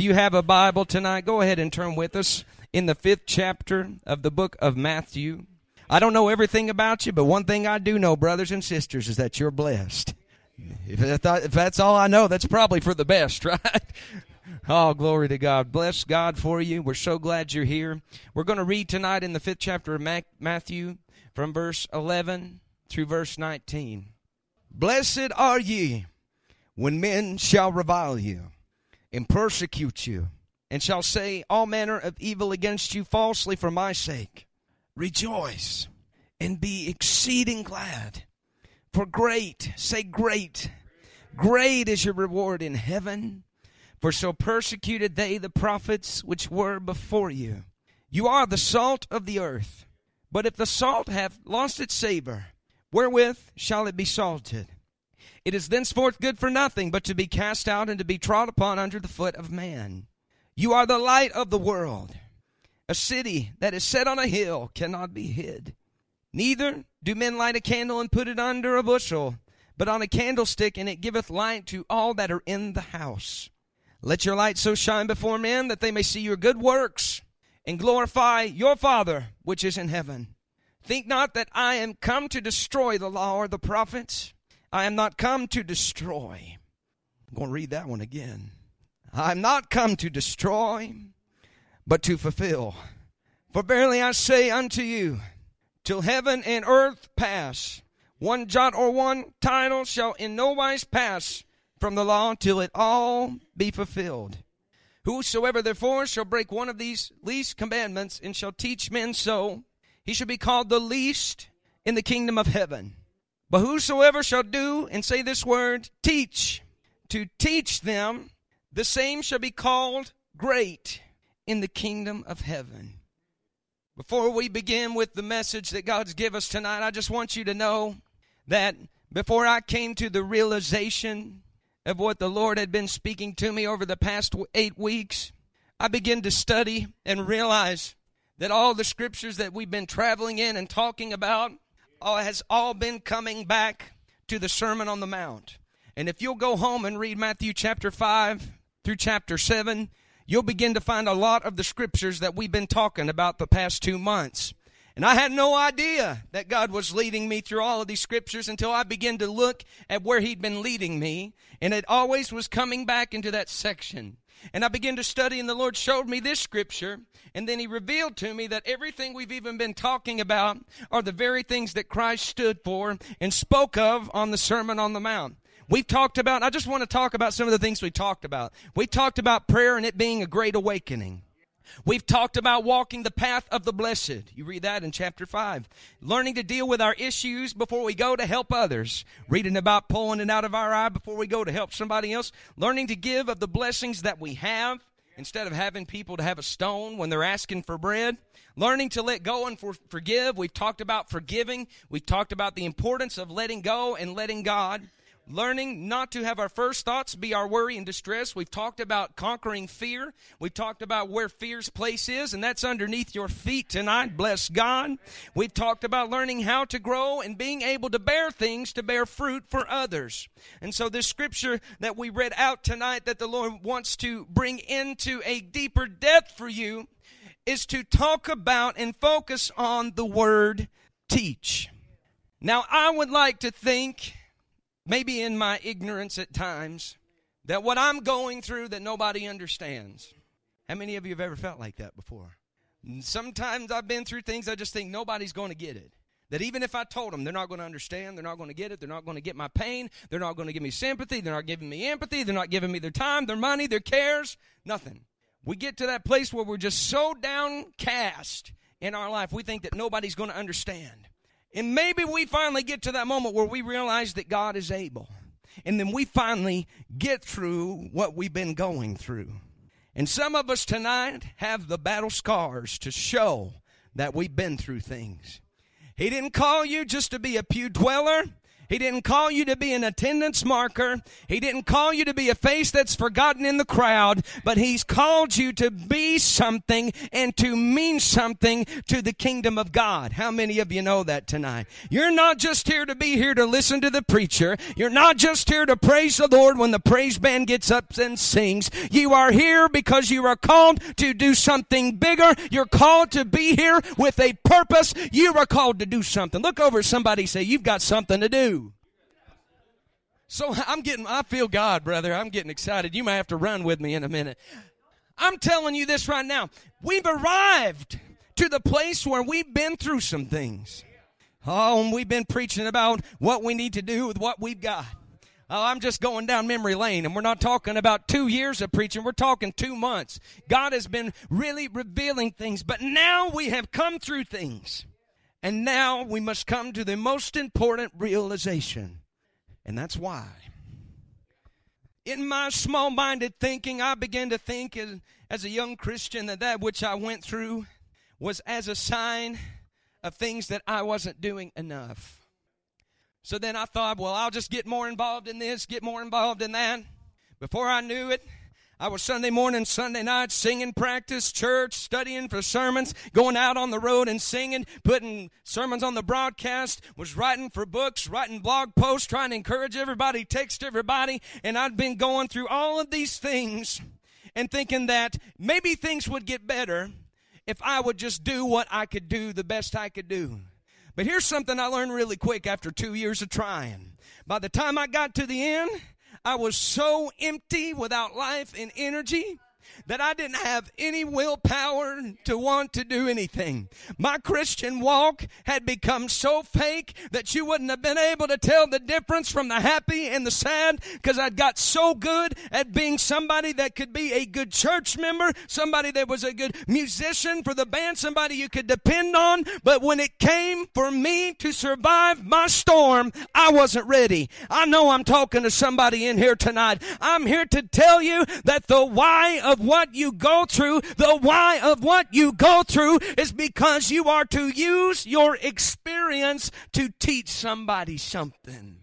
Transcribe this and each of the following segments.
you have a Bible tonight, go ahead and turn with us in the 5th chapter of the book of Matthew. I don't know everything about you, but one thing I do know, brothers and sisters, is that you're blessed. If that's all I know, that's probably for the best, right? Oh, glory to God. Bless God for you. We're so glad you're here. We're going to read tonight in the 5th chapter of Matthew from verse 11 through verse 19. Blessed are ye when men shall revile you and persecute you, and shall say all manner of evil against you falsely for my sake. Rejoice and be exceeding glad, for great is your reward in heaven. For so persecuted they the prophets which were before you. You are the salt of the earth. But if the salt have lost its savor, wherewith shall it be salted? It is thenceforth good for nothing, but to be cast out and to be trod upon under the foot of man. You are the light of the world. A city that is set on a hill cannot be hid. Neither do men light a candle and put it under a bushel, but on a candlestick, and it giveth light to all that are in the house. Let your light so shine before men that they may see your good works and glorify your Father which is in heaven. Think not that I am come to destroy the law or the prophets. I am not come to destroy. I'm going to read that one again. I am not come to destroy, but to fulfill. For verily I say unto you, till heaven and earth pass, one jot or one tittle shall in no wise pass from the law till it all be fulfilled. Whosoever therefore shall break one of these least commandments and shall teach men so, he shall be called the least in the kingdom of heaven. But whosoever shall do and say this word, teach, to teach them, the same shall be called great in the kingdom of heaven. Before we begin with the message that God's given us tonight, I just want you to know that before I came to the realization of what the Lord had been speaking to me over the past 8 weeks, I began to study and realize that all the scriptures that we've been traveling in and talking about has all been coming back to the Sermon on the Mount. And if you'll go home and read Matthew chapter 5 through chapter 7, you'll begin to find a lot of the scriptures that we've been talking about the past 2 months. And I had no idea that God was leading me through all of these scriptures until I began to look at where He'd been leading me. And it always was coming back into that section. And I began to study, and the Lord showed me this scripture. And then He revealed to me that everything we've even been talking about are the very things that Christ stood for and spoke of on the Sermon on the Mount. We've talked about, I just want to talk about some of the things we talked about. We talked about prayer and it being a great awakening. We've talked about walking the path of the blessed. You read that in chapter 5. Learning to deal with our issues before we go to help others. Reading about pulling it out of our eye before we go to help somebody else. Learning to give of the blessings that we have instead of having people to have a stone when they're asking for bread. Learning to let go and forgive. We've talked about forgiving. We've talked about the importance of letting go and letting God. Learning not to have our first thoughts be our worry and distress. We've talked about conquering fear. We've talked about where fear's place is, and that's underneath your feet tonight. Bless God. We've talked about learning how to grow and being able to bear things to bear fruit for others. And so this scripture that we read out tonight that the Lord wants to bring into a deeper depth for you is to talk about and focus on the word teach. Now, I would like to think, maybe in my ignorance at times, that what I'm going through that nobody understands. How many of you have ever felt like that before? Sometimes I've been through things I just think nobody's going to get it. That even if I told them, they're not going to understand, they're not going to get it, they're not going to get my pain, they're not going to give me sympathy, they're not giving me empathy, they're not giving me their time, their money, their cares, nothing. We get to that place where we're just so downcast in our life, we think that nobody's going to understand. And maybe we finally get to that moment where we realize that God is able. And then we finally get through what we've been going through. And some of us tonight have the battle scars to show that we've been through things. He didn't call you just to be a pew dweller. He didn't call you to be an attendance marker. He didn't call you to be a face that's forgotten in the crowd, but He's called you to be something and to mean something to the kingdom of God. How many of you know that tonight? You're not just here to be here to listen to the preacher. You're not just here to praise the Lord when the praise band gets up and sings. You are here because you are called to do something bigger. You're called to be here with a purpose. You are called to do something. Look over at somebody and say, you've got something to do. So I feel God, brother. I'm getting excited. You may have to run with me in a minute. I'm telling you this right now. We've arrived to the place where we've been through some things. Oh, and we've been preaching about what we need to do with what we've got. Oh, I'm just going down memory lane, and we're not talking about 2 years of preaching. We're talking 2 months. God has been really revealing things, but now we have come through things. And now we must come to the most important realization. And that's why. In my small-minded thinking, I began to think as a young Christian that which I went through was as a sign of things that I wasn't doing enough. So then I thought, well, I'll just get more involved in this, get more involved in that. Before I knew it, I was Sunday morning, Sunday night, singing practice, church, studying for sermons, going out on the road and singing, putting sermons on the broadcast, was writing for books, writing blog posts, trying to encourage everybody, text everybody, and I'd been going through all of these things and thinking that maybe things would get better if I would just do what I could do the best I could do. But here's something I learned really quick after 2 years of trying. By the time I got to the end, I was so empty without life and energy that I didn't have any willpower to want to do anything. My Christian walk had become so fake that you wouldn't have been able to tell the difference from the happy and the sad, because I'd got so good at being somebody that could be a good church member, somebody that was a good musician for the band, somebody you could depend on. But when it came for me to survive my storm, I wasn't ready. I know I'm talking to somebody in here tonight. I'm here to tell you that the why of what you go through, the why of what you go through is because you are to use your experience to teach somebody something.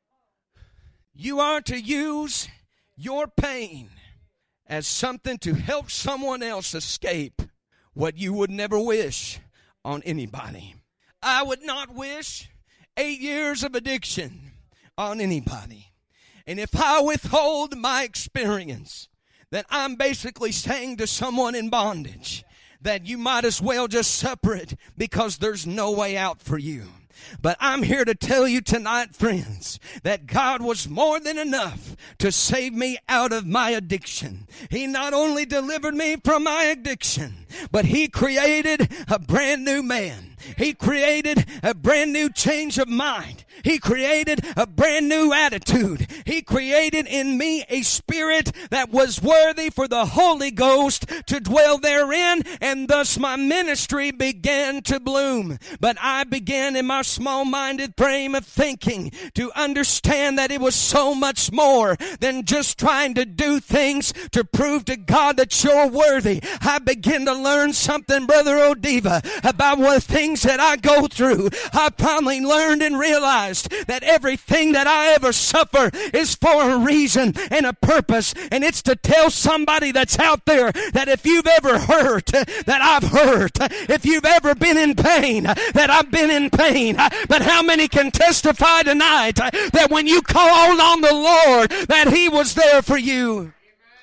You are to use your pain as something to help someone else escape what you would never wish on anybody. I would not wish 8 years of addiction on anybody. And if I withhold my experience, then I'm basically saying to someone in bondage that you might as well just suffer it because there's no way out for you. But I'm here to tell you tonight, friends, that God was more than enough to save me out of my addiction. He not only delivered me from my addiction, but He created a brand new man. He created a brand new change of mind. He created a brand new attitude. He created in me a spirit that was worthy for the Holy Ghost to dwell therein, and thus my ministry began to bloom. But I began in my small-minded frame of thinking to understand that it was so much more than just trying to do things to prove to God that you're worthy. I began to learn something, Brother Odiva, about what things that I go through. I finally learned and realized that everything that I ever suffer is for a reason and a purpose, and it's to tell somebody that's out there that if you've ever hurt, that I've hurt. If you've ever been in pain, that I've been in pain. But how many can testify tonight that when you called on the Lord, that He was there for you?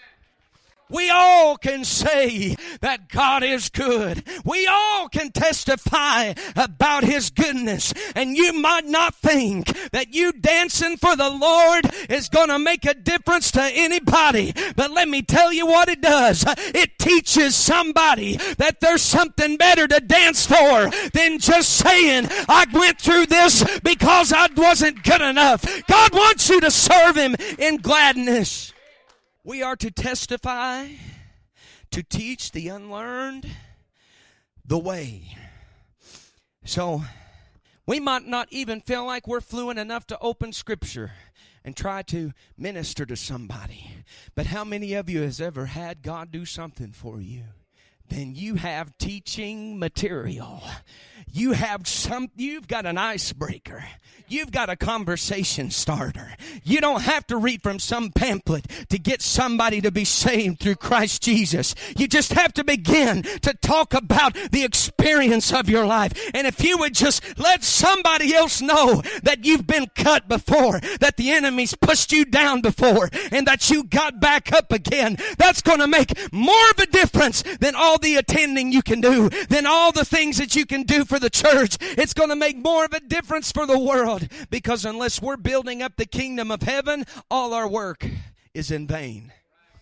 We all can say that God is good. We all can testify about His goodness. And you might not think that you dancing for the Lord is going to make a difference to anybody. But let me tell you what it does. It teaches somebody that there's something better to dance for than just saying, I went through this because I wasn't good enough. God wants you to serve Him in gladness. We are to testify, to teach the unlearned the way. So, we might not even feel like we're fluent enough to open Scripture and try to minister to somebody. But how many of you has ever had God do something for you then you have teaching material. You've got an icebreaker. You've got a conversation starter. You don't have to read from some pamphlet to get somebody to be saved through Christ Jesus. You just have to begin to talk about the experience of your life. And if you would just let somebody else know that you've been cut before, that the enemy's pushed you down before, and that you got back up again, that's going to make more of a difference than all the attending you can do, than all the things that you can do for the church. It's going to make more of a difference for the world, because unless we're building up the kingdom of heaven, all our work is in vain.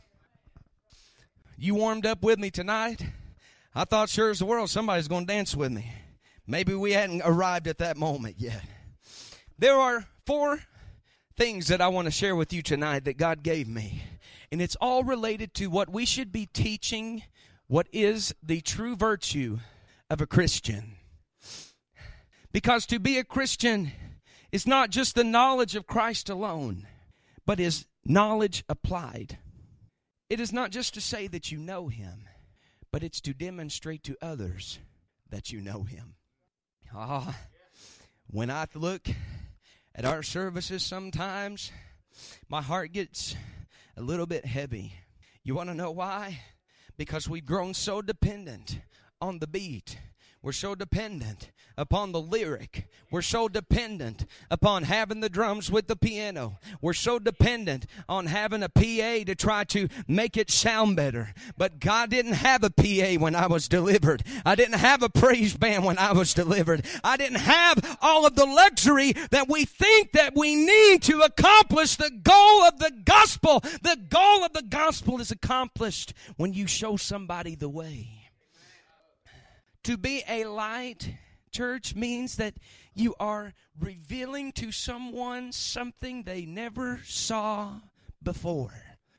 You warmed up with me tonight? I thought sure as the world somebody's going to dance with me. Maybe we hadn't arrived at that moment yet. There are 4 things that I want to share with you tonight that God gave me. And it's all related to what we should be teaching, what is the true virtue of a Christian. Because to be a Christian is not just the knowledge of Christ alone, but is knowledge applied. It is not just to say that you know Him, but it's to demonstrate to others that you know Him. When I look at our services sometimes, my heart gets a little bit heavy. You want to know why? Because we've grown so dependent on the beat. We're so dependent upon the lyric. We're so dependent upon having the drums with the piano. We're so dependent on having a PA to try to make it sound better. But God didn't have a PA when I was delivered. I didn't have a praise band when I was delivered. I didn't have all of the luxury that we think that we need to accomplish the goal of the gospel. The goal of the gospel is accomplished when you show somebody the way. To be a light, church, means that you are revealing to someone something they never saw before.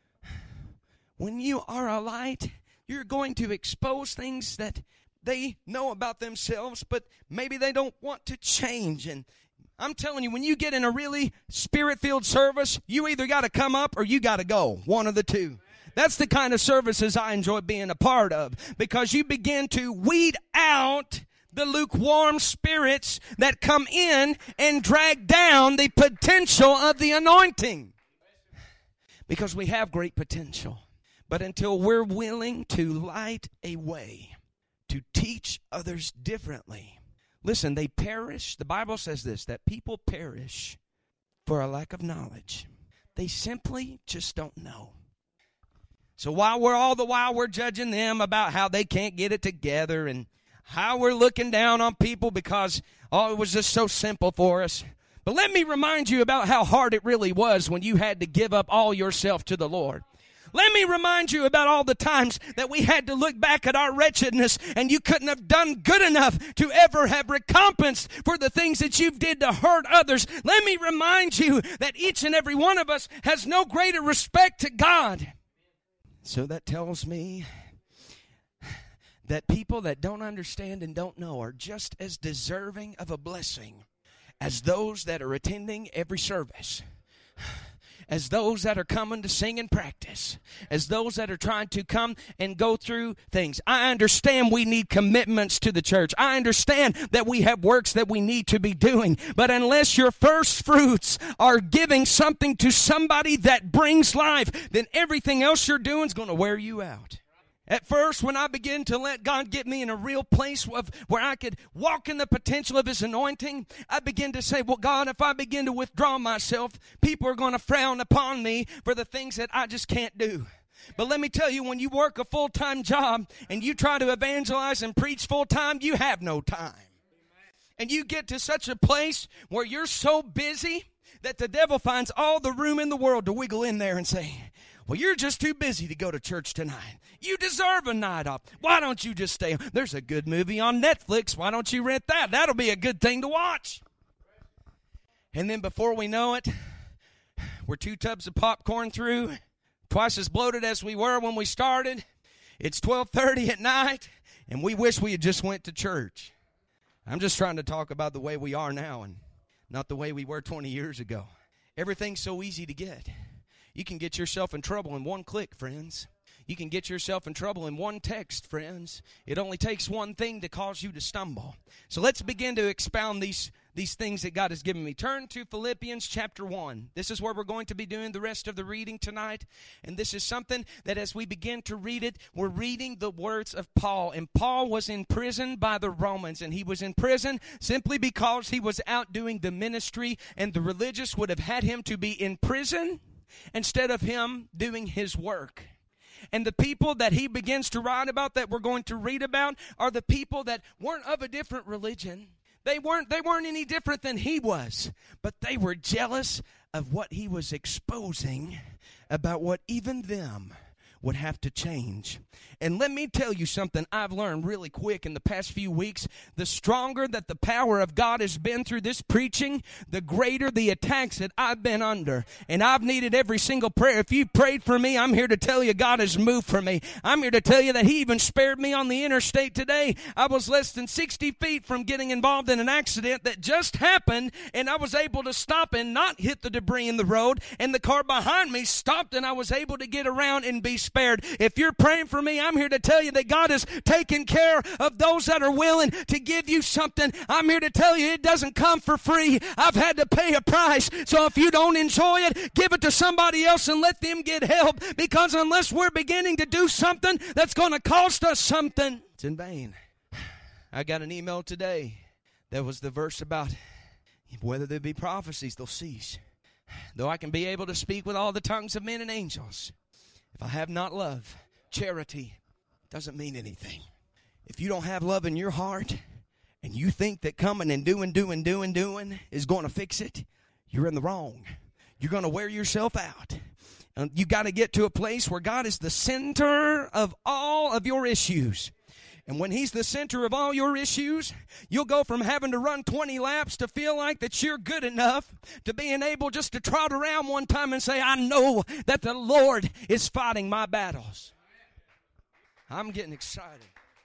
When you are a light, you're going to expose things that they know about themselves, but maybe they don't want to change. And I'm telling you, when you get in a really spirit-filled service, you either got to come up or you got to go. One of the two. That's the kind of services I enjoy being a part of, because you begin to weed out the lukewarm spirits that come in and drag down the potential of the anointing. Because we have great potential. But until we're willing to light a way to teach others differently. Listen, they perish. The Bible says this, that people perish for a lack of knowledge. They simply just don't know. So while we're judging them about how they can't get it together and how we're looking down on people because, it was just so simple for us. But let me remind you about how hard it really was when you had to give up all yourself to the Lord. Let me remind you about all the times that we had to look back at our wretchedness and you couldn't have done good enough to ever have recompense for the things that you did to hurt others. Let me remind you that each and every one of us has no greater respect to God. So that tells me that people that don't understand and don't know are just as deserving of a blessing as those that are attending every service, as those that are coming to sing and practice, as those that are trying to come and go through things. I understand we need commitments to the church. I understand that we have works that we need to be doing. But unless your first fruits are giving something to somebody that brings life, then everything else you're doing is going to wear you out. At first, when I began to let God get me in a real place where I could walk in the potential of His anointing, I began to say, well, God, if I begin to withdraw myself, people are going to frown upon me for the things that I just can't do. But let me tell you, when you work a full-time job and you try to evangelize and preach full-time, you have no time. And you get to such a place where you're so busy that the devil finds all the room in the world to wiggle in there and say, well, you're just too busy to go to church tonight. You deserve a night off. Why don't you just stay? There's a good movie on Netflix. Why don't you rent that? That'll be a good thing to watch. And then before we know it, we're 2 tubs of popcorn through, twice as bloated as we were when we started. It's 12:30 at night, and we wish we had just went to church. I'm just trying to talk about the way we are now and not the way we were 20 years ago. Everything's so easy to get. You can get yourself in trouble in one click, friends. You can get yourself in trouble in one text, friends. It only takes one thing to cause you to stumble. So let's begin to expound these things that God has given me. Turn to Philippians chapter 1. This is where we're going to be doing the rest of the reading tonight. And this is something that as we begin to read it, we're reading the words of Paul. And Paul was in prison by the Romans. And he was in prison simply because he was out doing the ministry. And the religious would have had him to be in prison instead of him doing his work. And the people that he begins to write about, that we're going to read about, are the people that weren't of a different religion. They weren't any different than he was, but they were jealous of what he was exposing about what even them would have to change. And let me tell you something I've learned really quick in the past few weeks. The stronger that the power of God has been through this preaching, the greater the attacks that I've been under. And I've needed every single prayer. If you prayed for me, I'm here to tell you God has moved for me. I'm here to tell you that he even spared me on the interstate today. I was less than 60 feet from getting involved in an accident that just happened, and I was able to stop and not hit the debris in the road, and the car behind me stopped, and I was able to get around and be spared. If you're praying for me, I'm here to tell you that God is taking care of those that are willing to give you something. I'm here to tell you it doesn't come for free. I've had to pay a price. So if you don't enjoy it, give it to somebody else and let them get help, because unless we're beginning to do something that's going to cost us something, it's in vain. I got an email today that was the verse about whether there be prophecies, they'll cease. Though I can be able to speak with all the tongues of men and angels, if I have not love, charity doesn't mean anything. If you don't have love in your heart and you think that coming and doing is going to fix it, you're in the wrong. You're going to wear yourself out. And you got to get to a place where God is the center of all of your issues. And when he's the center of all your issues, you'll go from having to run 20 laps to feel like that you're good enough to being able just to trot around one time and say, I know that the Lord is fighting my battles. I'm getting excited.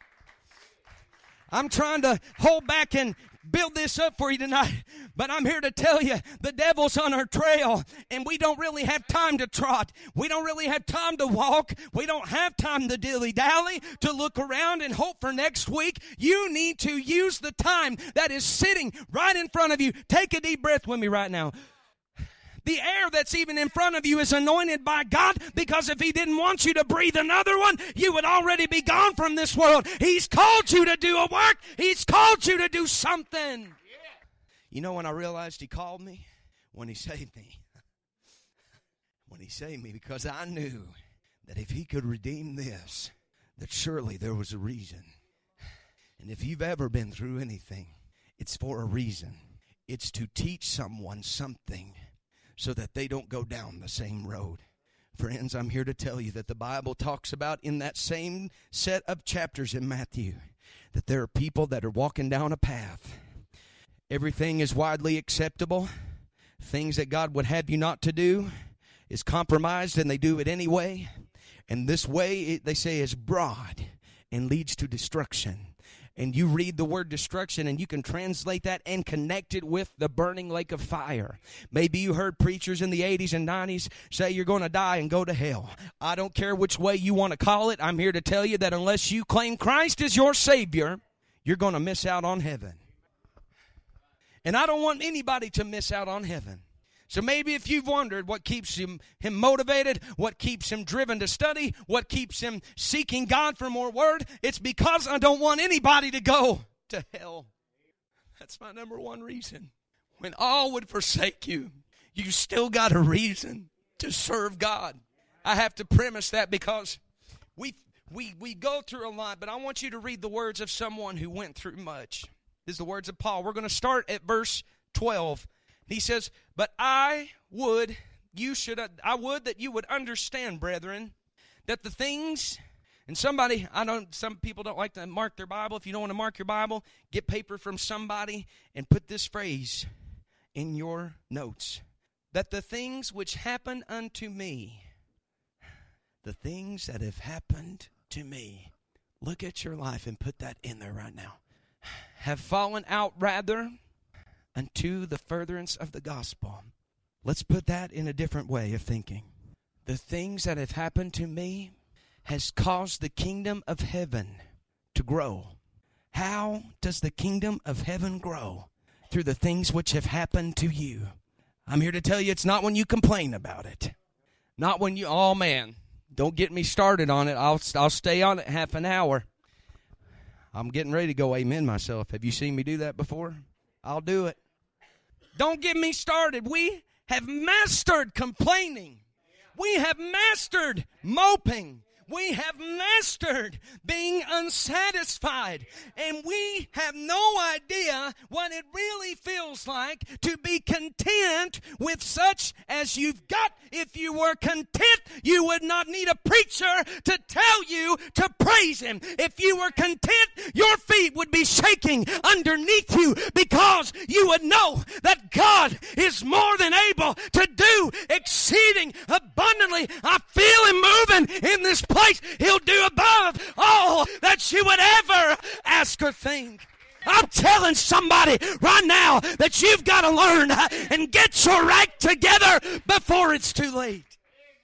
I'm trying to hold back and build this up for you tonight, but I'm here to tell you the devil's on our trail, and we don't really have time to trot. We don't really have time to walk. We don't have time to dilly-dally, to look around and hope for next week. You need to use the time that is sitting right in front of you. Take a deep breath with me right now. The air that's even in front of you is anointed by God, because if he didn't want you to breathe another one, you would already be gone from this world. He's called you to do a work. He's called you to do something. Yeah. You know when I realized he called me? When he saved me. When he saved me, because I knew that if he could redeem this, that surely there was a reason. And if you've ever been through anything, it's for a reason. It's to teach someone something, so that they don't go down the same road. Friends, I'm here to tell you that the Bible talks about in that same set of chapters in Matthew that there are people that are walking down a path. Everything is widely acceptable. Things that God would have you not to do is compromised, and they do it anyway. And this way, they say, is broad and leads to destruction. And you read the word destruction, and you can translate that and connect it with the burning lake of fire. Maybe you heard preachers in the 80s and 90s say you're going to die and go to hell. I don't care which way you want to call it. I'm here to tell you that unless you claim Christ as your Savior, you're going to miss out on heaven. And I don't want anybody to miss out on heaven. So maybe if you've wondered what keeps him motivated, what keeps him driven to study, what keeps him seeking God for more word, it's because I don't want anybody to go to hell. That's my number one reason. When all would forsake you, you still got a reason to serve God. I have to premise that because we go through a lot, but I want you to read the words of someone who went through much. This is the words of Paul. We're going to start at verse 12. He says, but I would that you would understand, brethren, that the things, and some people don't like to mark their Bible. If you don't want to mark your Bible, get paper from somebody and put this phrase in your notes. That the things which happen unto me, the things that have happened to me, look at your life and put that in there right now, have fallen out rather unto the furtherance of the gospel. Let's put that in a different way of thinking. The things that have happened to me has caused the kingdom of heaven to grow. How does the kingdom of heaven grow? Through the things which have happened to you. I'm here to tell you, it's not when you complain about it. Not when you, oh man, don't get me started on it. I'll stay on it half an hour. I'm getting ready to go amen myself. Have you seen me do that before? I'll do it. Don't get me started. We have mastered complaining. We have mastered moping. We have mastered being unsatisfied, and we have no idea what it really feels like to be content with such as you've got. If you were content, you would not need a preacher to tell you to praise Him. If you were content, your feet would be shaking underneath you because you would know that God is more than able to do exceeding abundantly. I feel Him moving in this place. He'll do above all that you would ever ask or think. I'm telling somebody right now that you've got to learn and get your act together before it's too late.